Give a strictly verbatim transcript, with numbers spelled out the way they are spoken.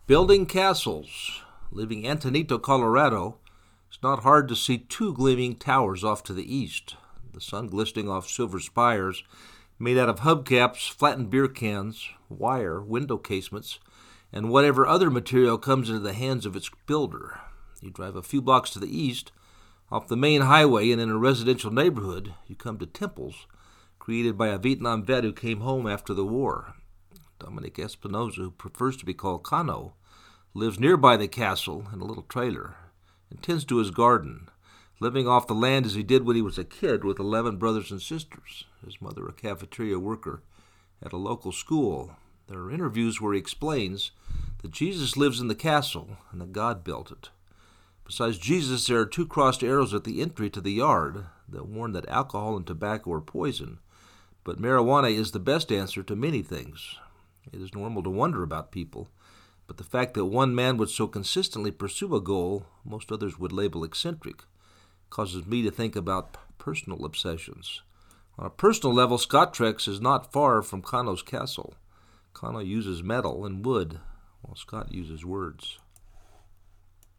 Building castles. Leaving Antonito, Colorado, it's not hard to see two gleaming towers off to the east, the sun glistening off silver spires made out of hubcaps, flattened beer cans, wire, window casements, and whatever other material comes into the hands of its builder. You drive a few blocks to the east, off the main highway and in a residential neighborhood, you come to temples created by a Vietnam vet who came home after the war. Dominic Espinosa, who prefers to be called Kano, lives nearby the castle in a little trailer and tends to his garden, living off the land as he did when he was a kid with eleven brothers and sisters, his mother a cafeteria worker at a local school. There are interviews where he explains that Jesus lives in the castle and that God built it. Besides Jesus, there are two crossed arrows at the entry to the yard that warn that alcohol and tobacco are poison, but marijuana is the best answer to many things. It is normal to wonder about people, but the fact that one man would so consistently pursue a goal most others would label eccentric causes me to think about personal obsessions. On a personal level, Scott Trex is not far from Kano's castle. Kano uses metal and wood, while Scott uses words.